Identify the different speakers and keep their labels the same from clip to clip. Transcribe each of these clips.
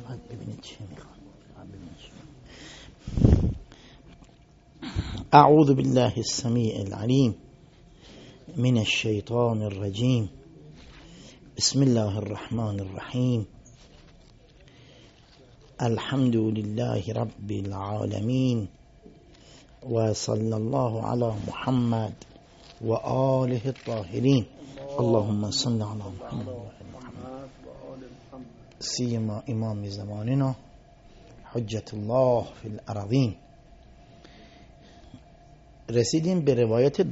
Speaker 1: ببینید چی میخوان. اعوذ بالله السمیع العلیم من الشیطان الرجیم. بسم الله الرحمن الرحیم. الحمد لله رب العالمین و صلی الله علی محمد و آله الطاهرین. اللهم صل علی محمد و آل محمد سیما امام زماننا حجت الله فی الارضین. رسیدیم به روایت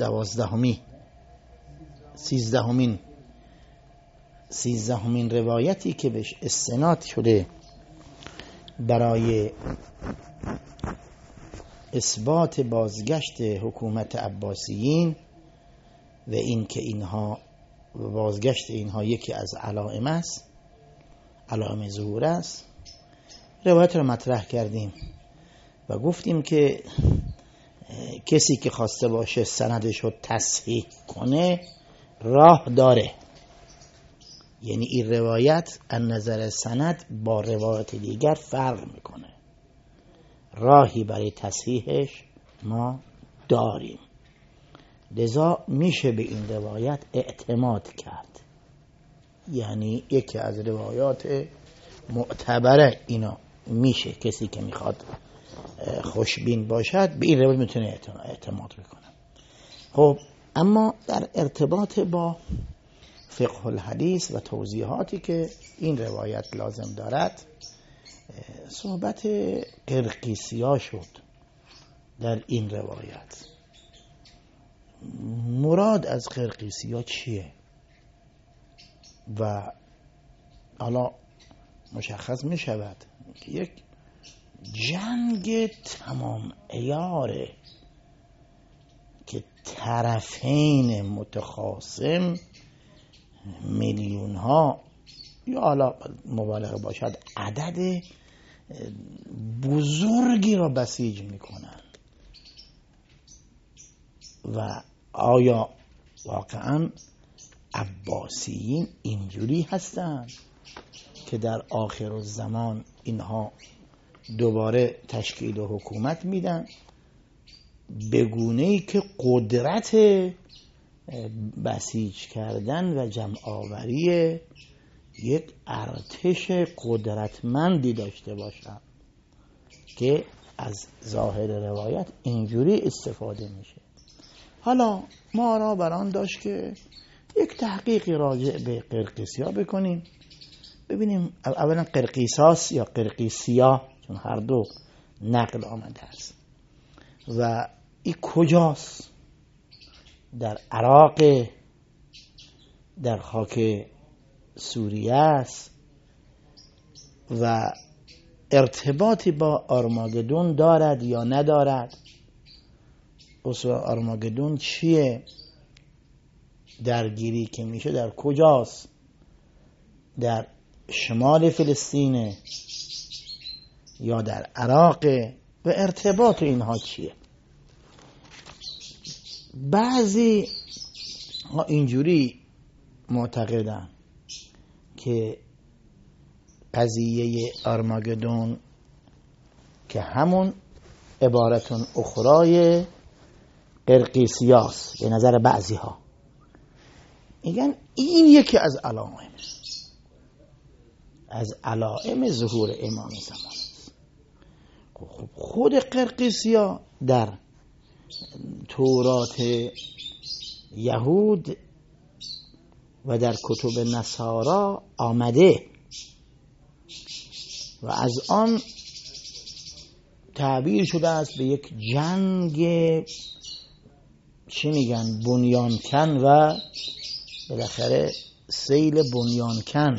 Speaker 1: 13مین روایتی که بهش استناد شده برای اثبات بازگشت حکومت عباسیین و این که اینها بازگشت اینها یکی از علائم است، علائم ظهور است. روایت رو مطرح کردیم و گفتیم که کسی که خواسته باشه سندش رو تصحیح کنه راه داره، یعنی این روایت از نظر سند با روایت دیگر فرق میکنه، راهی برای تصحیحش ما داریم، لذا میشه به این روایت اعتماد کرد. یعنی یکی از روایات معتبره اینا میشه، کسی که میخواد خوشبین باشد به این روایت میتونه اعتماد بکنه. خب اما در ارتباط با فقه الحدیث و توضیحاتی که این روایت لازم دارد صحبت قرقیسیا شد در این روایت. مراد از قرقیسیا چیه؟ و حالا مشخص می شود که یک جنگ تمام عیاره که طرفین متخاصم میلیون ها یا حالا مبالغه باشد عدد بزرگی را بسیج میکنن. و آیا واقعا عباسیین اینجوری هستند که در آخر الزمان اینها دوباره تشکیل و حکومت میدن به گونه‌ای که قدرت بسیج کردن و جمع آوری یک ارتش قدرتمندی داشته باشن که از ظاهر روایت اینجوری استفاده میشه؟ حالا ما را بران داشت که یک تحقیقی راجع به قرقیسیا بکنیم، ببینیم اولا قرقیساس یا قرقیسیا، چون هر دو نقل آمده است، و این کجاست؟ در عراق، در خاک سوریه است و ارتباطی با آرماگدون دارد یا ندارد؟ اصلا آرماگدون چیه؟ درگیری که میشه در کجاست؟ در شمال فلسطین یا در عراق؟ و ارتباط اینها چیه؟ بعضی ها اینجوری معتقدن که قضیه آرماگدون که همون عبارتون اخرای قرقیسیاست، به نظر بعضی ها میگن این یکی از علائم ظهور امام زمان است. خب خود قرقیسیا در تورات یهود و در کتب نصارا آمده و از آن تعبیر شده است به یک جنگ چی میگن بنیانکن و بالاخره سیل بنیانکن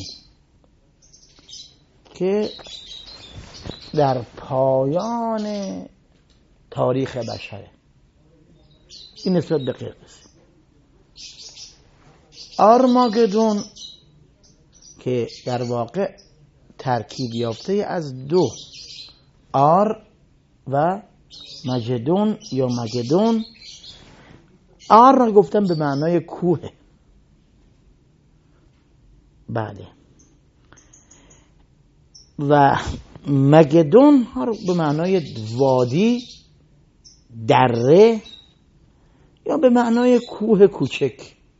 Speaker 1: که در پایان تاریخ بشره. این نسبت به قرقیس. آرماگدون که در واقع ترکیب یافته از دو آر و مجدون یا مگدون. آر را گفتم به معنای کوه. بله و مگدون ها رو به معنای وادی، دره یا به معنای کوه کوچک.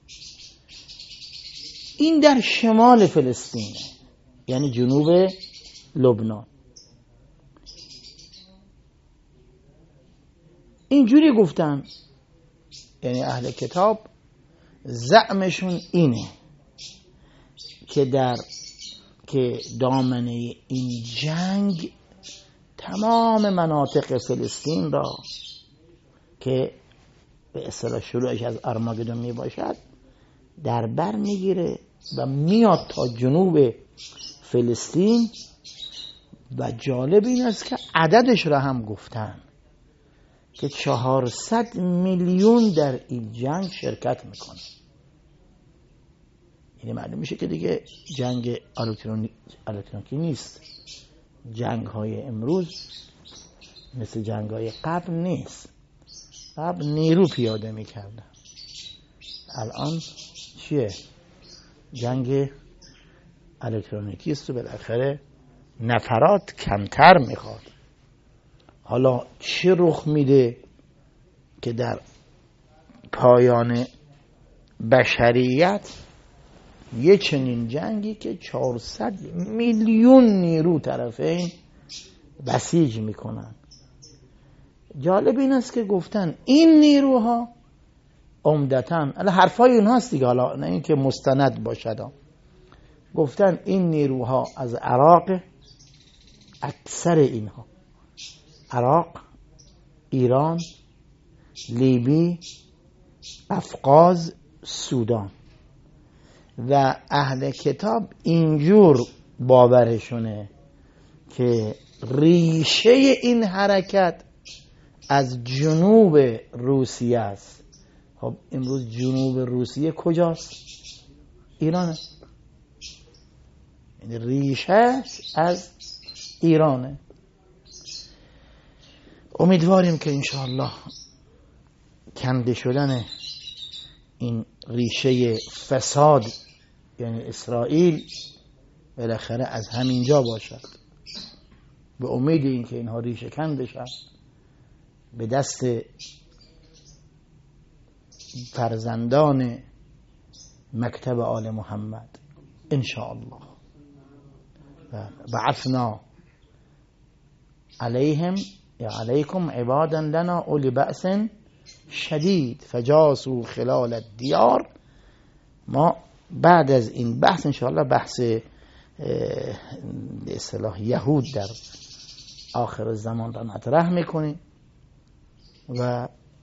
Speaker 1: این در شمال فلسطینه، یعنی جنوب لبنان. اینجوری گفتن، یعنی اهل کتاب زعمشون اینه که دامنه این جنگ تمام مناطق فلسطین را که به اصطلاح شروعش از آرماگدون می باشد در بر میگیره و میاد تا جنوب فلسطین. و جالب این است که عددش را هم گفتن که 400 میلیون در این جنگ شرکت میکنه. یعنی معلوم میشه که دیگه جنگ الکترونیکی نیست. جنگ های امروز مثل جنگ های قبل نیست. قبل نیرو پیاده میکردن، الان چیه؟ جنگ الکترونیکی است و بالاخره نفرات کمتر میخواد. حالا چه رخ میده که در پایان بشریت یه چنین جنگی که 400 میلیون نیرو طرفین بسیج میکنن. جالب این است که گفتن این نیروها عمدتاً، حرفای اونهاست دیگه، حالا نه این که مستند باشد، گفتن این نیروها از عراق، اکثر اینها عراق، ایران، لیبی، افغان، سودان. و اهل کتاب اینجور باورشونه که ریشه این حرکت از جنوب روسیه است. خب امروز جنوب روسیه کجاست؟ ایرانه. یعنی ریشه از ایرانه. امیدواریم که انشاءالله کنده شدن این ریشه فساد یعنی اسرائیل بالاخره از همینجا باشد. به امید این که اینها ریشه کن بشن به دست فرزندان مکتب آل محمد انشاءالله. بعثنا علیهم یا علیکم عبادا لنا اولی بأس شدید فجاسوا خلال الدیار. ما بعد از این بحث انشاءالله بحث به اصطلاح یهود در آخر زمان را مطرح میکنیم و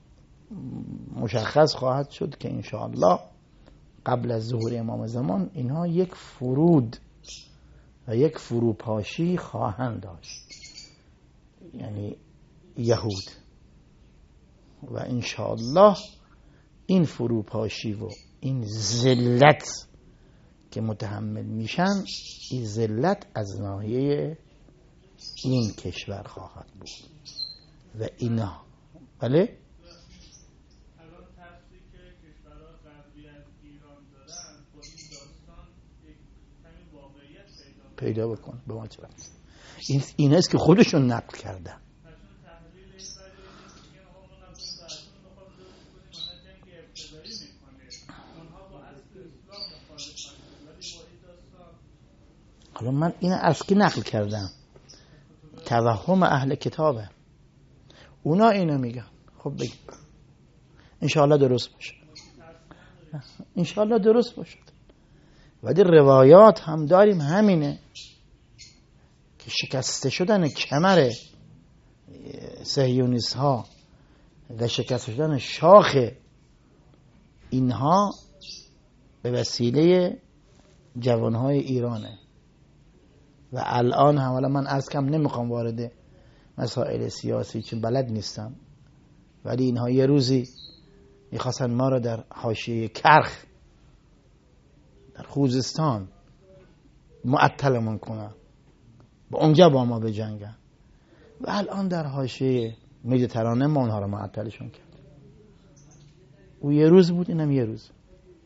Speaker 1: مشخص خواهد شد که انشاءالله قبل از ظهور امام زمان اینها یک فرود و یک فروپاشی خواهند داشت، یعنی یهود. و انشاءالله این فروپاشی و این ذلت که متحمل میشن، این ذلت از ناحیه این کشور خواهد بود و اینا. بله
Speaker 2: الان ترسی که کشورها غربی از ایران دارن با این داستان یک کمی واقعیت
Speaker 1: پیدا بکن. به ما چه بحث این است که خودشون نقل کردن. حالا من این از کی نقل کردم؟ توهم اهل کتابه، اونا اینو میگن. خب بگید انشاءالله درست باشه، انشاءالله درست باشه. و در روایات هم داریم همینه که شکسته شدن کمر صهیونیست ها و شکسته شدن شاخ اینها به وسیله جوانهای ایرانه. و الان هم، حالا من از کم نمیخوام وارد مسائل سیاسی چون بلد نیستم، ولی اینها یه روزی میخواستن ما رو در حاشیه کرخ در خوزستان معطلمون کنن، با اونجا با ما بجنگن. و الان در حاشیه مدیترانه ما اونها رو معطلشون کرد. او یه روز بود، اینم یه روز.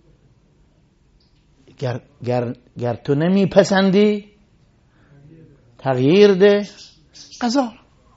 Speaker 1: گر تو نمیپسندی تغییر ده قضا.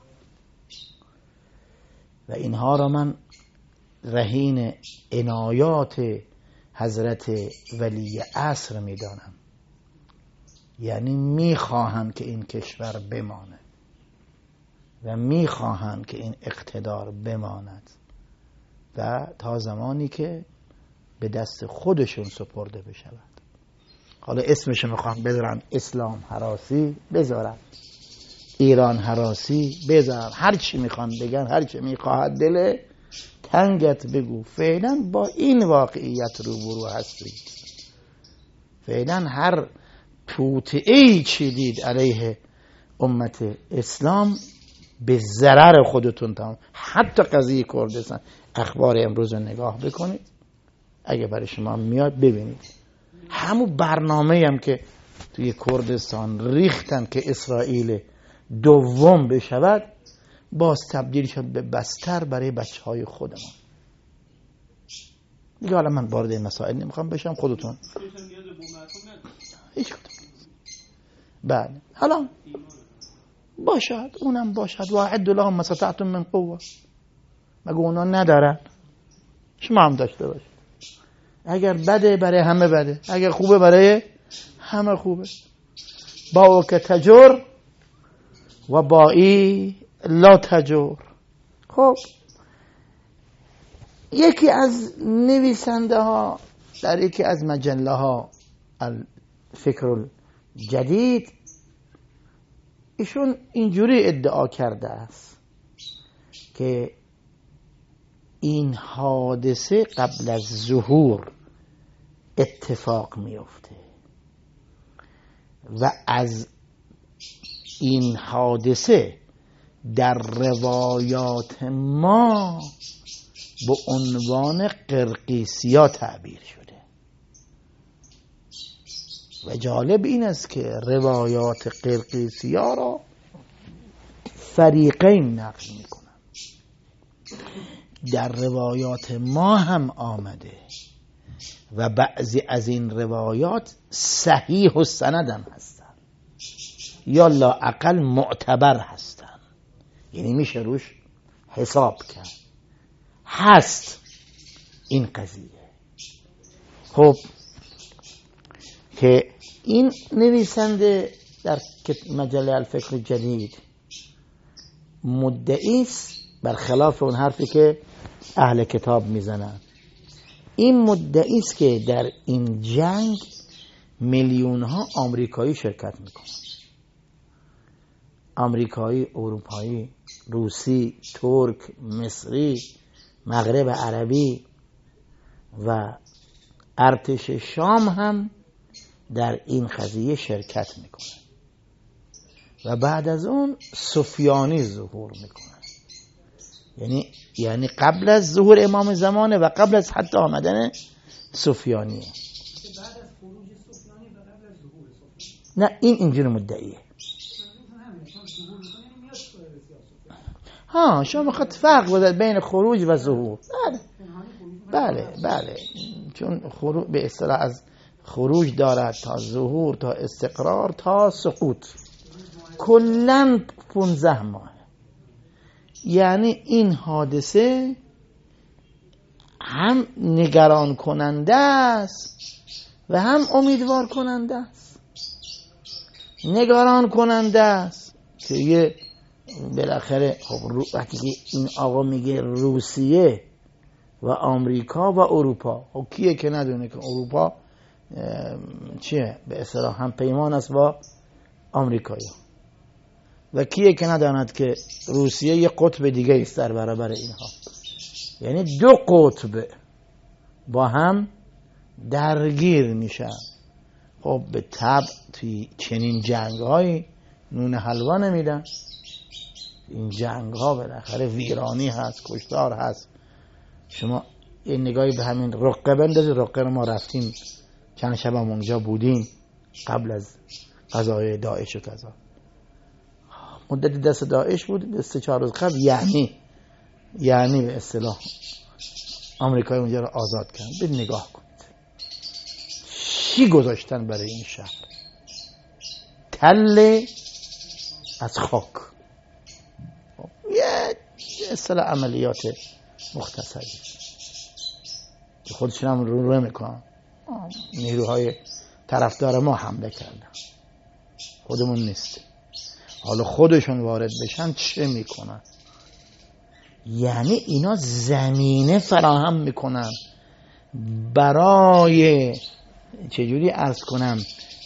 Speaker 1: و اینها را من رهین عنایات حضرت ولی عصر میدانم. یعنی میخواهند که این کشور بماند و میخواهند که این اقتدار بماند و تا زمانی که به دست خودشون سپرده بشود. حالا اسمش میخوام بذارن اسلام هراسی، بذارن ایران هراسی، بذارن هر چی میخوان بگن، هر چی میخواهد دل تنگت بگو. فعلا با این واقعیت روبرو هستید. فعلا هر توطئه‌ای چیدید علیه امت اسلام به ضرر خودتون تمام. حتی قضیه کردستان، اخبار امروز رو نگاه بکنید، اگه برای شما میاد ببینید همون برنامه هم که توی کردستان ریختن که اسرائیل دوم بشود، باز تبدیل شد به بستر برای بچه های خودمان. دیگه حالا من وارد این مسائل نمیخوام بشم، خودتون هیچ کدوم. بله حالا باشد، اونم باشد. واعد لهم ما استطعتم من قوه. مگه اونا ندارن؟ شما هم داشته باشید. اگر بده برای همه بده، اگر خوبه برای همه خوبه. با که تجر و بایی لا تجر. خب یکی از نویسنده ها در یکی از مجله ها، الفکر الجدید، ایشون اینجوری ادعا کرده است که این حادثه قبل از ظهور اتفاق میفته و از این حادثه در روایات ما به عنوان قرقیسیا تعبیر شده. و جالب این است که روایات قرقیسیا را فریقین نقل میکنن. در روایات ما هم آمده و بعضی از این روایات صحیح و سند هم هستن یا لااقل معتبر هستن، یعنی میشه روش حساب کرد. هست این قضیه. خب که این نویسنده در مجله الفکر الجدید مدعی است، برخلاف اون حرفی که اهل کتاب میزنن، این مدعی است که در این جنگ میلیون ها آمریکایی شرکت میکنن. آمریکایی، اروپایی، روسی، ترک، مصری، مغرب عربی و ارتش شام هم در این قضیه شرکت میکنه و بعد از اون سفیانی ظهور میکنه. یعنی قبل از ظهور امام زمانه و قبل از حتی آمدن سفیانیه. بعد از خروج سفیانی و قبل از ظهور سفیانی. نه این اینجور مدعیه. ها شما میخواد فرق بذارید بین خروج و ظهور. بله چون خروج به اصطلاح از خروج دارد تا ظهور تا استقرار تا سقوط، کلاً 15 ماه. یعنی این حادثه هم نگران کننده است و هم امیدوار کننده است. نگران کننده است که یه بالاخره خب وقتی این آقا میگه روسیه و آمریکا و اروپا، خب کیه که ندونه که اروپا چیه به اصطلاح هم پیمان است با آمریکایی و کیه که نداند که روسیه یه قطب دیگه است در برابر اینها. یعنی دو قطب با هم درگیر میشن. خب به طبع توی چنین جنگ‌هایی نون حلوا نمیدن. این جنگ‌ها بالاخره ویرانی هست، کشتار هست. شما یه نگاهی به همین رقه بندازید. رقه رو ما رفتیم چند شب هم اونجا بودیم قبل از غزوه داعش و کذا. مدت دست داعش بود، 3-4 روز قبل، یعنی به اصطلاح آمریکای اونجا رو آزاد کردن. به نگاه کنید چی گذاشتن برای این شهر. تل از خاک. یه اصطلاح عملیات مختصری خودشون هم رو میکنن. نیروهای طرفدار ما حمله کردن، خودمون نیست. حالا خودشون وارد بشن چه میکنن؟ یعنی اینا زمینه فراهم میکنن برای چجوری عرض کنم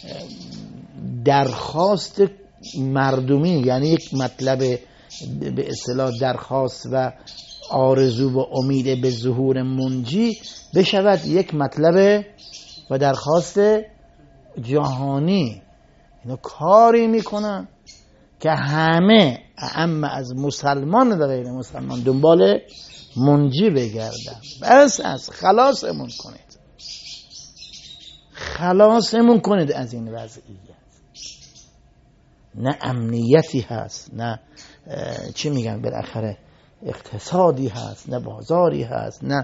Speaker 1: درخواست مردمی، یعنی یک مطلب به اصطلاح درخواست و آرزو و امید به ظهور منجی بشود یک مطلب و درخواست جهانی. اینا کاری میکنن که همه اعم از مسلمان و غیر مسلمان دنبال منجی بگردن. بس از خلاصمون کنید، خلاصمون کنید از این وضعیت. نه امنیتی هست، نه چی میگن بالاخره اقتصادی هست، نه بازاری هست، نه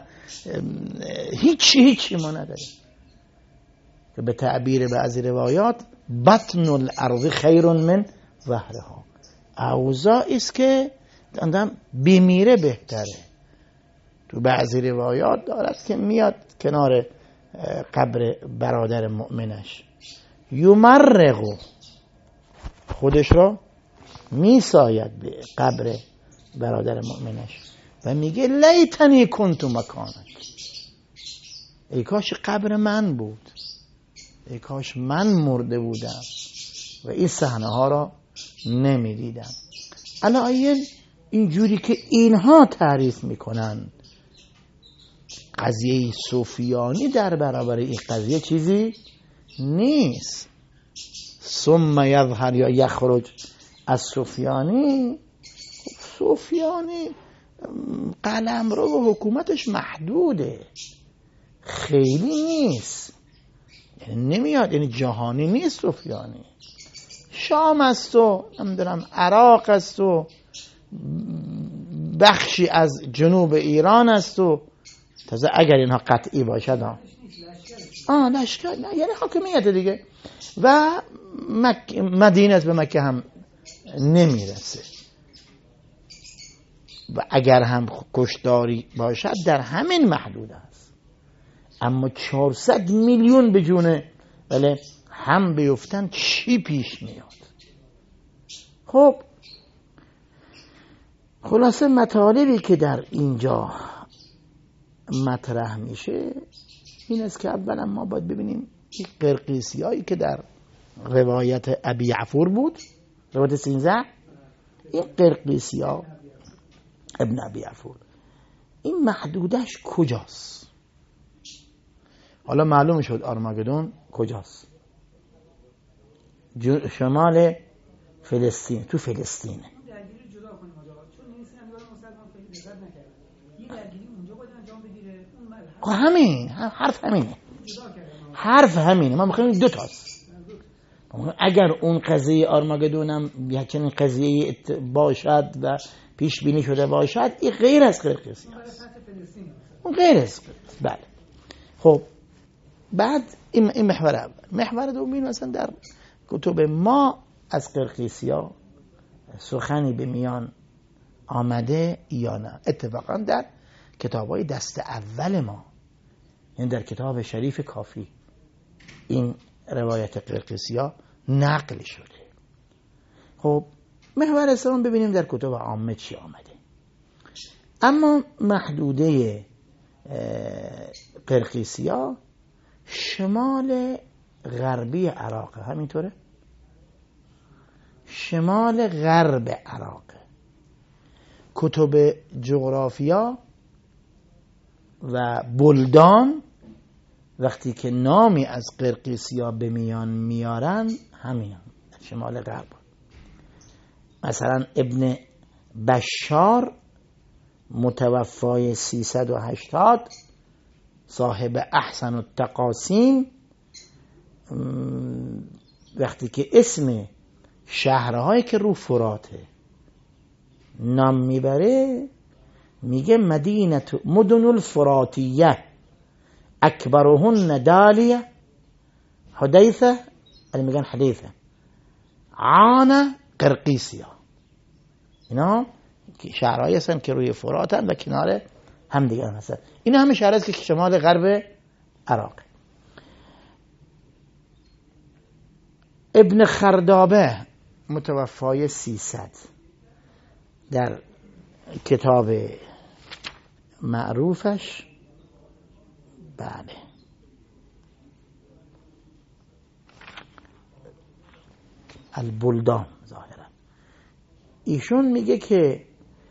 Speaker 1: هیچی ما نداریم. که به تعبیر بعضی روایات بطن الارض خیر من ظهرها، اوضاعی است که آدم بمیره بهتره. تو بعضی روایات دارد که میاد کنار قبر برادر مؤمنش، یمرغ، خودش رو میساید به قبر برادر مؤمنش و میگه لیتنی کنت مکانک، ای کاش قبر من بود، ای کاش من مرده بودم و این صحنه ها را نمیدیدم. الان اینجوری که اینها تعریف میکنن قضیه صوفیانی در برابر این قضیه چیزی نیست. ثم یظهر یا یخرج از صوفیانی، صوفیانی قلمرو و حکومتش محدوده، خیلی نیست، یعنی نمیاد، یعنی جهانی نیست. صوفیانی شام است و نمیدونم عراق است و بخشی از جنوب ایران است و تازه اگر اینها قطعی باشد لشکر نه، یعنی حاکمیت دیگه. و مدینه به مکه هم نمیرسه و اگر هم کشداری باشد در همین محدود است. اما 400 میلیون به جونه بله هم بیفتن چی پیش میاد؟ خب خلاصه مطالبی که در اینجا مطرح میشه این است که اولا ما باید ببینیم این قرقیسی هایی که در روایت ابی عفور بود، روایت 13، این قرقیسی ها ابن ابی عفور، این محدودش کجاست؟ حالا معلوم شد آرماگدون کجاست؟ شمال فلسطین، تو فلسطینه. همین حرف همینه، حرف همینه. ما میخوایم دو تاست. اگر اون قضیه آرماگدون هم چنین قضیه باشد و پیش بینی شده باشد، این غیر از قرقیسی هست، اون غیر از قرقیسی. بله. خب بعد این محور اول. محور دوم مثلا در کتب ما از قرقیسی ها سخنی به میان آمده یا نه؟ اتفاقا در کتاب های دست اول ما، یعنی در کتاب شریف کافی، این روایت قرقیسی ها نقل شده. خب محور سوم ببینیم در کتب عامه چی آمده. اما محدوده قرقیسی ها شمال غربی عراق، همینطوره؟ شمال غرب عراق. کتب جغرافیا و بلدان وقتی که نامی از قرقیسیا به میان میارن همین شمال غرب. مثلا ابن بشار متوفای 380 صاحب احسن التقاسیم وقتی که اسم شهرهایی که رو فراته نام میبره میگه مدن الفراتیه اکبرهن دالیه حدیثه، میگن حدیثه، عانه قرقیسیا، اینا شهرهایی هستن که روی فرات هستن و کنار هم دیگه هستن. اینا همه شهر هست که شمال غرب عراق. ابن خردابه متوفای 300 در کتاب معروفش، بله، البلدان ظاهرا، ایشون میگه که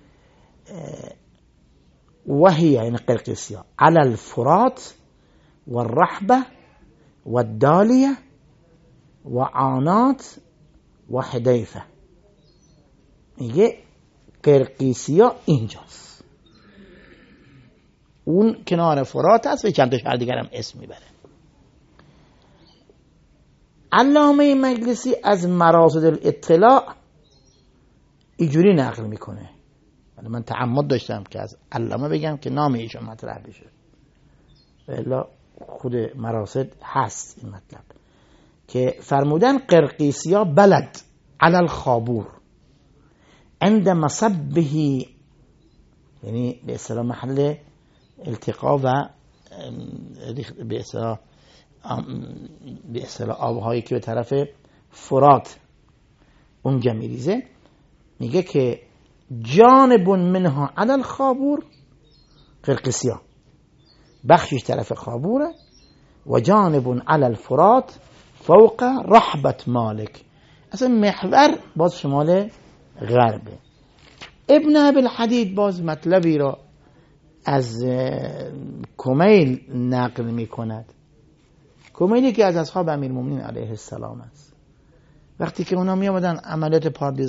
Speaker 1: وهي یعنی قرقیسیا على الفرات والرحبه والدالیه وعانات وحدیفه. میگه قرقیسیا اینجاست، اون کنار فرات هست و چند تا شهر دیگر هم اسم میبره. علامه مجلسی از مراصد الاطلاع اینجوری نقل میکنه، ولی من تعمد داشتم که از علامه بگم که نام ایشون مطرح بشه، والا خود مراصد هست این مطلب که فرمودن قرقیسیا بلد علی الخابور عند مصبه، یعنی به اصطلاح محل التقا و به اصطلاح آبهایی که به طرف فرات اونجا میریزه. میگه که جانب منها علی الخابور، قرقیسیا بخشش طرف خابوره، و جانب علی الفرات فوق رحبت مالک، اصلا محور باز شمال غربه. ابن ابوالحدید باز مطلبی را از کمیل نقل می کند. کمیلی که از اصحاب امیرالمومنین علیه السلام است. وقتی که اونا می آمدن عملیات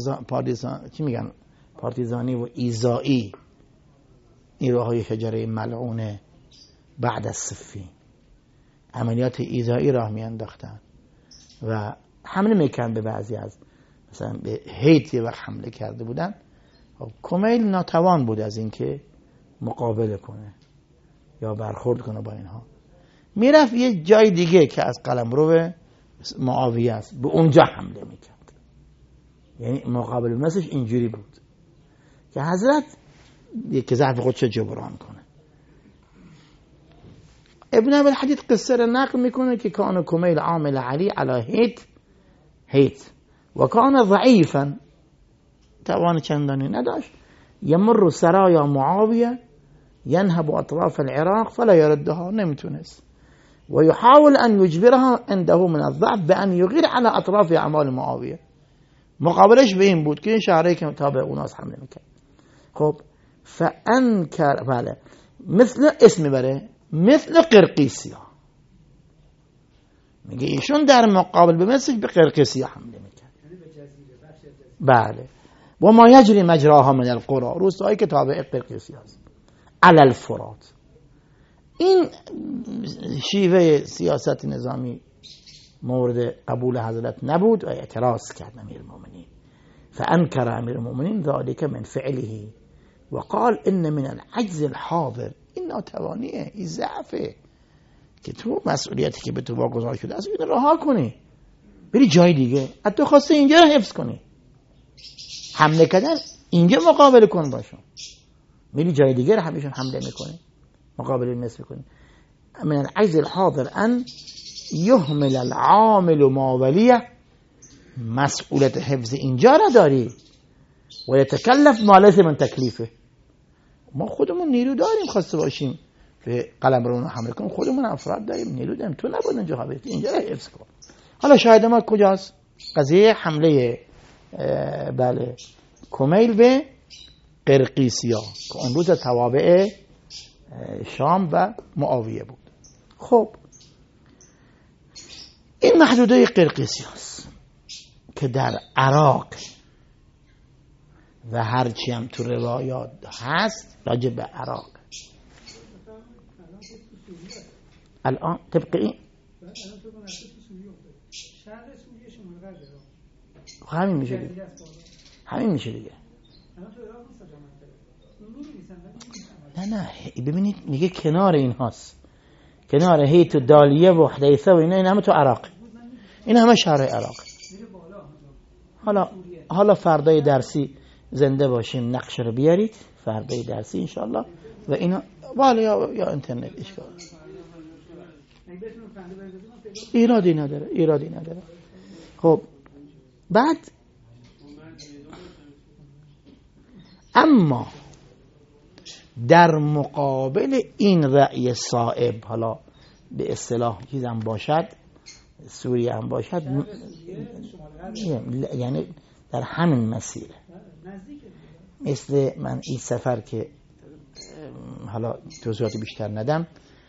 Speaker 1: پارتیزانی و ایذایی، نیروهای شجره ملعونه بعد از صفین عملیات ایذایی راه می انداختن و حمله میکرد به بعضی از، مثلا به هیت وقت حمله کرده بودن، کمیل ناتوان بود از اینکه مقابله کنه یا برخورد کنه با اینها، میرفت یه جای دیگه که از قلمرو معاویه است به اونجا حمله میکرد. یعنی مقابله مثلش اینجوری بود که حضرت که ضعف خودش جبران کنه. ابن ابوالحدید قصه را نقل میکنه که کان کمیل عامل علی علی هیت و کان ضعیفا، توان چندانی نداشت، یمر سرایا معاویه ینهب اطراف العراق فلا يردها، نمیتونست، و يحاول ان يجبرها عنده من الضعف بان يغير على اطراف اعمال معاویه. مقابلش به این بود که این شهرهایی که تابع اوناس حمله میکرد. خب فانکر، بله، مثل اسم بره مثل قرقیسیا، میگه ایشون در مقابل به مثل به قرقیسیا حمله میکرد. بله، و ما یجری مجراها من القرى، روستایی که تابع قرقیسیا است، علی الفرات. این شیوه سیاست نظامی مورد قبول حضرت نبود و اعتراض کرد امیرالمومنین. فانکر امیرالمومنین ذلك من فعله و قال ان من العجز الحاضر، این ناتوانیه، این ضعفه که تو مسئولیتی که به تو واگذار شده از این رها کنی بری جای دیگه، حتی خواسته اینجا رو حفظ کنی، حمله کردن اینجا مقابله کن باشون، میری جای دیگه رو همیشون حمله میکنی، مقابله نصف میکنی. من العجز الحاضر ان یهمل العامل ما ولیه، مسئولیت حفظ اینجا را داری و یتکلف ما لیس من تکلیفه. ما خودمون نیرو داریم، خواسته باشیم به قلمرو رو حمله کنیم، خودمون افراد داریم، نیرو داریم، تو نباید اینجا حفظ، اینجا را حفظ کن. حالا شاهد ما کجاست؟ قضیه حمله بله کمیل به قرقیسیا که اون روز توابع شام و معاویه بود. خب این محدوده قرقیسیاست که در عراق و هرچی هم تو روایات هست راجع به عراق الان طبق این همین میشه دیگه، همین میشه دیگه. نه ببینید میگه کنار این هاست، کنار هیت و دالیه و حدیثه و اینا، این همه تو عراق، این همه شهر عراق. حالا فردای درسی زنده باشیم نقشه رو بیارید، فردای درسی انشالله. و اینا بالا یا اینترنت اشکال ایرادی نداره. خب بعد اما در مقابل این رأی صائب، حالا به اصطلاح چیزم باشد، سوریه هم باشد، یعنی در همین مسیره، مثل من این سفر که حالا توضیحات بیشتر ندم،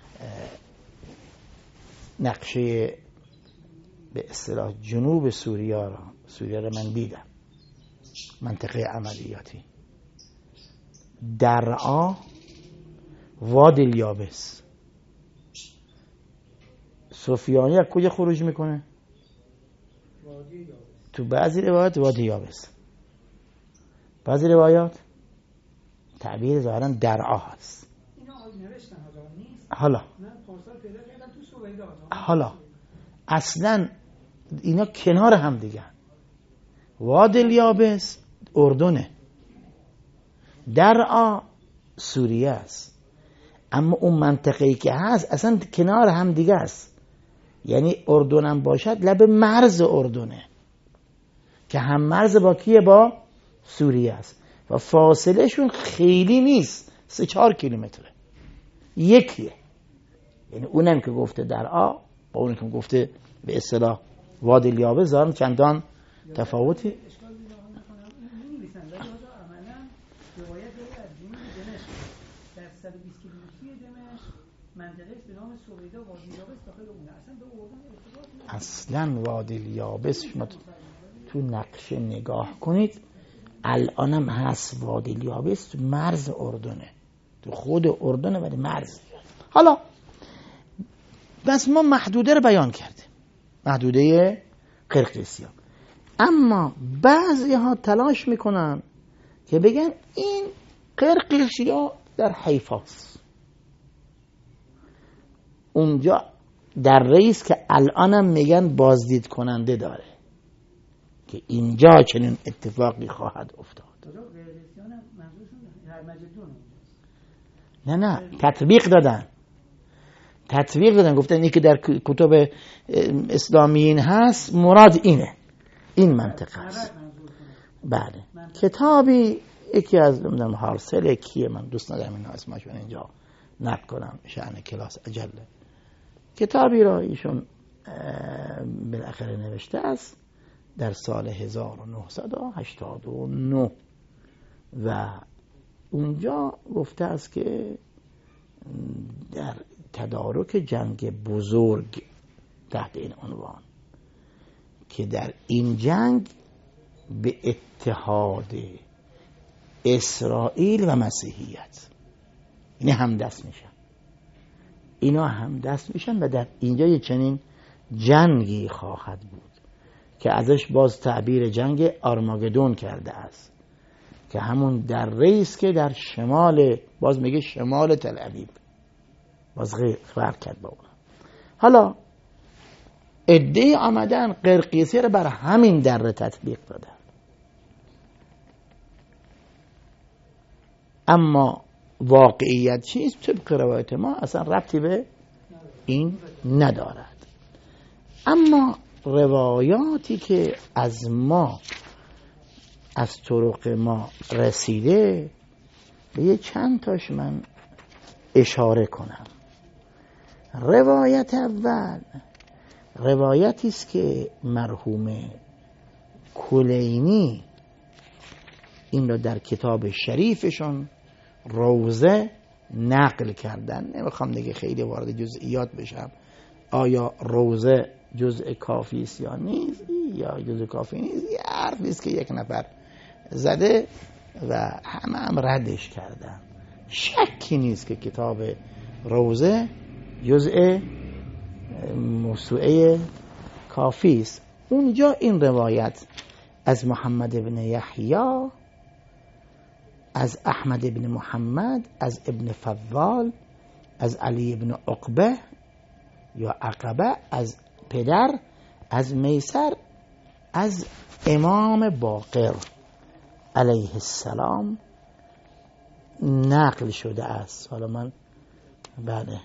Speaker 1: نقشه به اصطلاح جنوب سوریه را من دیدم، منطقه عملیاتی، درعا، وادی الیابس. سفیانی از کجا خروج میکنه؟ تو بعضی روایات وادی الیابس، بعضی روایات تعبیر ظاهرا درعا هست. حالا اصلا اینا کنار هم دیگه. وادی الیابس اردنه، درعا سوریه است، اما اون منطقه‌ای که هست اصلا کنار هم دیگه است. یعنی اردن هم باشد لب مرز اردنه که هم مرز با کیه؟ با سوریه است و فاصله شون خیلی نیست، 3-4 کیلومتره یکیه. یعنی اونم که گفته درعا با اونم که گفته به اصطلاح وادی الیابس ظاهرا چندان تفاوتی اصلا. وادی الیابس شما تو نقشه نگاه کنید، الانم هست وادی الیابس، تو مرز اردنه، تو خود اردنه ولی مرز. حالا بس ما محدوده رو بیان کردیم، محدوده قرقیسیان، اما بعضی ها تلاش میکنن که بگن این قرقیسیا در حیفاست، اونجا در رئیس که الانم میگن بازدید کننده داره که اینجا چنین اتفاقی خواهد افتاد. نه تطبیق دادن گفتن این که در کتب اسلامیین هست مراد اینه، این منطقه است. بله کتابی یکی از نمیدونم هارسل کیه، من دوست ندارم این اسمشون اینجا نقل کنم شأن کلاس عجله، کتابی را ایشون بالاخره نوشته است در سال 1989 و اونجا گفته است که در تدارک جنگ بزرگ تحت این عنوان که در این جنگ به اتحاد اسرائیل و مسیحیت اینا هم دست میشن و در اینجا یه چنین جنگی خواهد بود که ازش باز تعبیر جنگ آرماگدون کرده است که همون در ریس که در شمال، باز میگه شمال تل ابیب، باز فرق کرد با اون. حالا عده‌ای آمدن قرقیسی رو بر همین دره تطبیق دادن، اما واقعیت چیست؟ طبق روایت ما اصلا ربطی به این ندارد. اما روایاتی که از طرق ما رسیده به یه چند تاش من اشاره کنم. روایت اول روایتی است که مرحوم کلینی این رو در کتاب شریفشون روزه نقل کردن. نمیخوام دیگه خیلی وارد جزئیات بشم، آیا روزه جزء کافی است یا نیست، یا جزء کافی نیست، یه حرفی است که یک نفر زده و همه هم ردش کردن. شکی نیست که کتاب روزه جزء موسوعه کافی است. اونجا این روایت از محمد ابن یحیی، از احمد ابن محمد، از ابن فضال، از علی ابن عقبه یا عقبه، از پدر، از میسر، از امام باقر علیه السلام نقل شده است. حالا من بله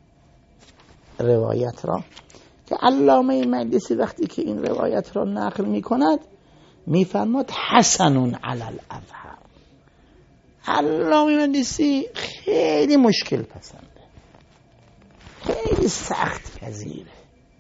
Speaker 1: روایت را که علامه مجلسی وقتی که این روایت را نقل می کند می فرماد حسن علی الاظهر. علامه مجلسی خیلی مشکل پسنده، خیلی سخت پذیره،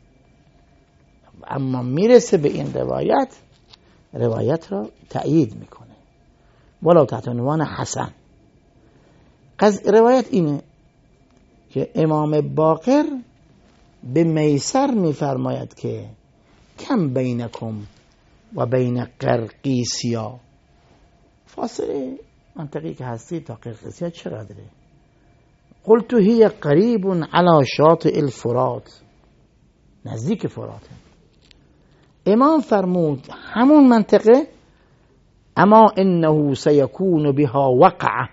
Speaker 1: اما میرسه به این روایت را تأیید میکنه ولو تحت عنوان حسن. روایت اینه که امام باقر به میسر میفرماید که کم بینکم و بین قرقیسیا، فاصله منطقی که هستی تا قرقیسیا چقدره؟ قلت هی قریب علی شاطئ الفرات، نزدیک فراته. امام فرمود همون منطقه، اما انه سیکون بها وقعه،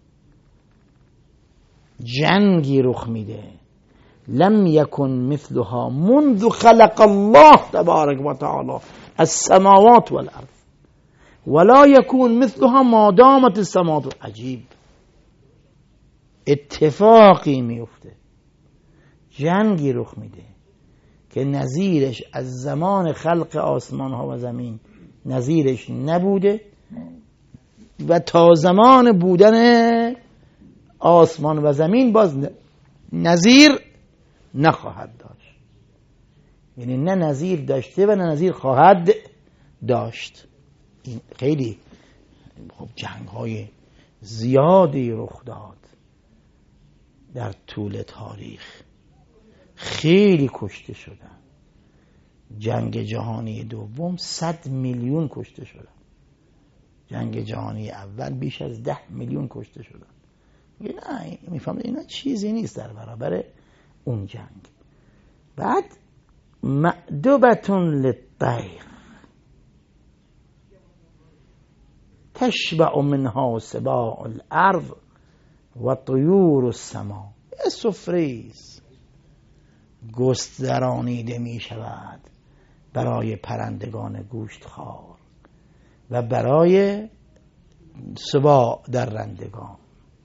Speaker 1: جنگی رخ میده لم یکن مثلها منذ خلق الله تبارک و تعالی السماوات والارض ولا یکون مثلها ما دامت السماوات. عجیب اتفاقی میفته، جنگی رخ میده که نظیرش از زمان خلق آسمان ها و زمین نظیرش نبوده و تا زمان بودن آسمان و زمین باز نظیر نخواهد داشت. یعنی نه نظیر داشته و نه نظیر خواهد داشت. این خیلی خب جنگ های زیادی رخ داد در طول تاریخ، خیلی کشته شدن. جنگ جهانی دوم 100 میلیون کشته شدن، جنگ جهانی اول بیش از 10 میلیون کشته شدن. نه میفهمم اینا چیزی نیست در برابر اون جنگ. بعد مأدبتون للطیر تشبع منها سباع الارض و طیور السما. سفریز گسترانیده می شود برای پرندگان گوشتخوار و برای سباع در رندگان.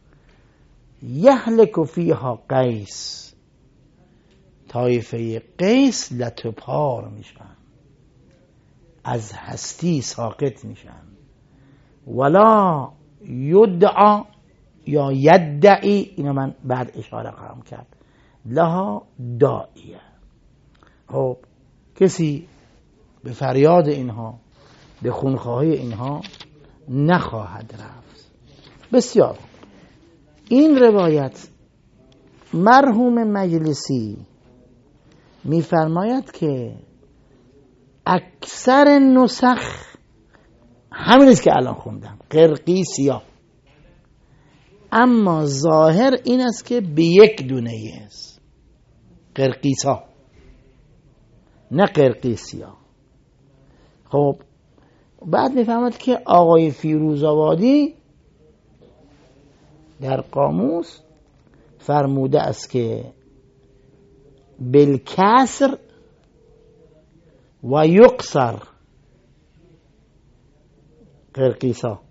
Speaker 1: یهلک فیها قیس، طایفه قیس لطپار میشن، از هستی ساقط میشن. ولا یدعا یا یدعی، اینو من بعد اشاره خواهم کرد، لها داعیه. خب کسی به فریاد اینها، به خونخواهی اینها نخواهد رفت. بسیار این روایت مرحوم مجلسی میفرماید که اکثر نسخ همینیست که الان خوندم، قرقیسیا، اما ظاهر این است که به یک دونه است، قرقیسا نه قرقیسیا. خب بعد میفهمد که آقای فیروزآبادی در قاموس فرموده است که بالکسر و یقصر قرقیسا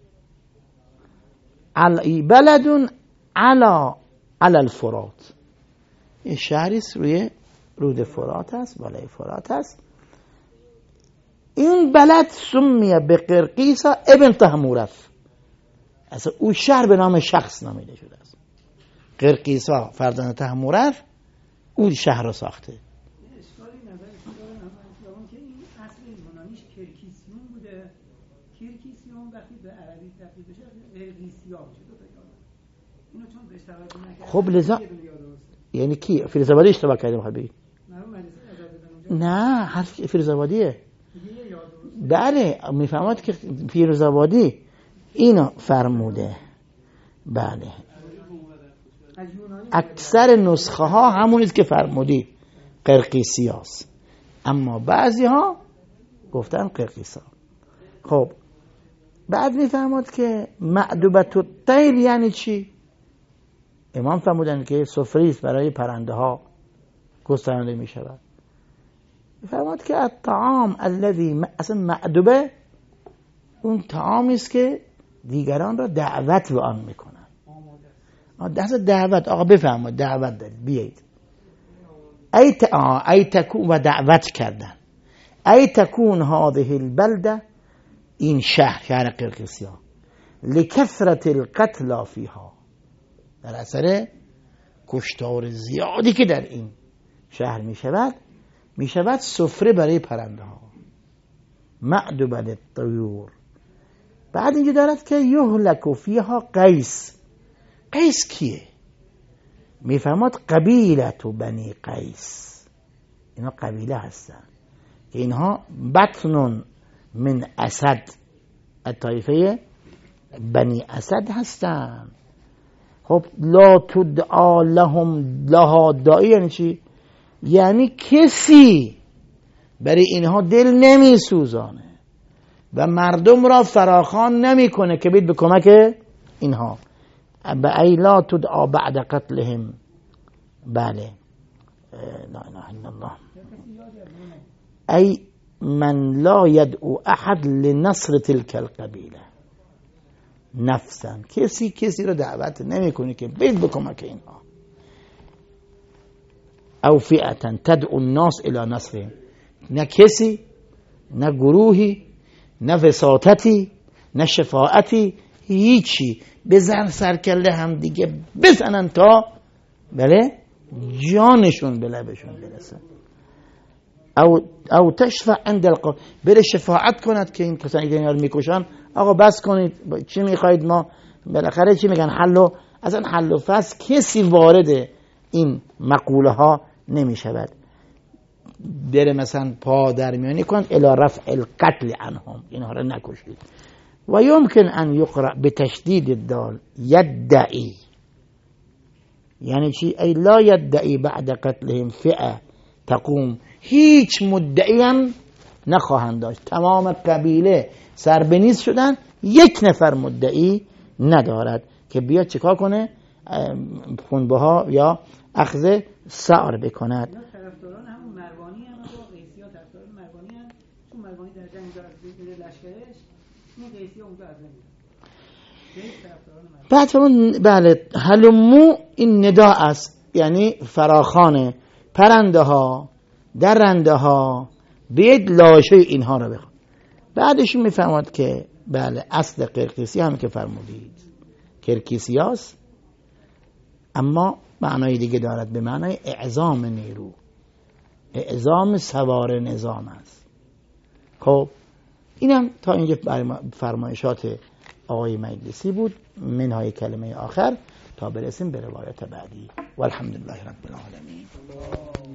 Speaker 1: بلد علی الفرات. این شهری روی رود فرات است، بالای فرات است. این بلد سمیه به قرقیسا ابن طهمورث، اصلا او شهر به نام شخص نامیده شده است. قرقیسا فرزند طهمورث او شهر رو ساخته.
Speaker 3: اشکالی نداره که این اصل یونانیش کرکیسیون بوده. کرکیسیون وقتی به عربی تبدیل بشه قرقیسیا میشه. دو تا یاد اینو چون بهش توجه نکردن.
Speaker 1: خب لذا یعنی کی فیروزآبادی اشتباه کردیم خبی؟ نه حرف فیروزآبادیه. بله میفهمد که فیروزآبادی اینو فرموده. بله اکثر نسخه ها همونیست که فرمودی، قرقیسیاست، اما بعضی ها گفتن قرقیسا. خب بعد میفهمد که مأدبت الطیر یعنی چی؟ امام فرمودن که سفریست برای پرنده ها گسترانده می شود. فرمود که الطعام الذی اصلا معدوبه اون طعامی است که دیگران را دعوت به آن میکنن. دست دعوت، آقا بفرمایید دعوت دارید بیایید. ای تکون و دعوت کردن. ای تکون هذه البلده، این شهر قرقیزستان، لکثرت القتل فیها، در اثر کشتار زیادی که در این شهر می شود سفره برای پرنده ها، معدوبه للطیور. بعد اینجا دارد که یهلک فیها قیس. قیس کیه؟ میفهمد قبیله بنی قیس، اینا قبیله هستن که اینها بطن من اسد، طایفه بنی اسد هستن. خب لا تدعا لها داعی یعنی چی؟ یعنی کسی برای اینها دل نمی سوزانه و مردم را فراخوان نمی کنه که بید به کمک اینها. ای لا تدعا بعد قتلهم، بله لا اله الا الله، ای من لا یدعو احد لنصر تلك القبیله نفسا، کسی رو دعوت نمی کنه که بید به کمک اینها. او فئتا تدعو الناس الى نصرهم، نه کسی، نه گروهی، نه وساطتی، نه شفاعتی، هیچی. بزن سرکله هم دیگه بزنن تا بله جانشون به لبشون برسه. او تشفع عند القوم، بره شفاعت کند که این کسانی که اینا رو میکشن آقا بس کنید، چی میخواید، ما بالاخره چی میگن، اصلا حل و فصل کسی وارد این مقوله ها نمیشود. بره مثلا پا در میانی کن الی رفع القتل عنهم، اینها رو نکشید. و یمکن ان یقرأ بتشدید الدال یدعی، یعنی چی؟ ای لا یدعی بعد قتلهم فئه تقوم، هیچ مدعی هم نخواهند داشت. تمام قبیله سربنیز شدن، یک نفر مدعی ندارد که بیاد چیکار کنه، خونبه ها یا اخذ ثأر بکند.
Speaker 3: طرفداران همون مروانی هم و قیسی ها طرفداران مروانی هم، چون مروانی در جنگ دارد لشکرش، این قیسی ها اونجا از نمیدن.
Speaker 1: بعد فرمون بله هلمو، این ندا است، یعنی فراخان پرنده ها، درنده ها، بید لاشه اینها رو بخواد. بعدش میفهمد که بله اصل قرقیسی هم که فرمودید کرکیسیاست، اما معنای دیگه دارد، به معنای اعزام نیرو، اعزام سوار نظام است. خب اینم تا اینجا فرمایشات آقای مجلسی بود، منهای کلمه آخر، تا برسیم به روایت بعدی. والحمدلله رب العالمین.